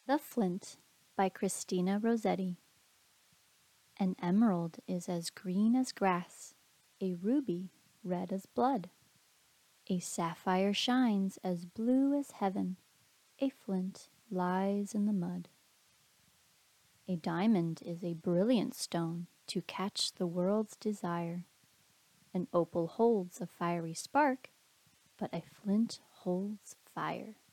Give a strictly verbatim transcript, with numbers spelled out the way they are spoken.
The Flint by Christina Rossetti. An emerald is as green as grass, a ruby red as blood. A sapphire shines as blue as heaven, a flint lies in the mud. A diamond is a brilliant stone to catch the world's desire. An opal holds a fiery spark, but a flint holds fire.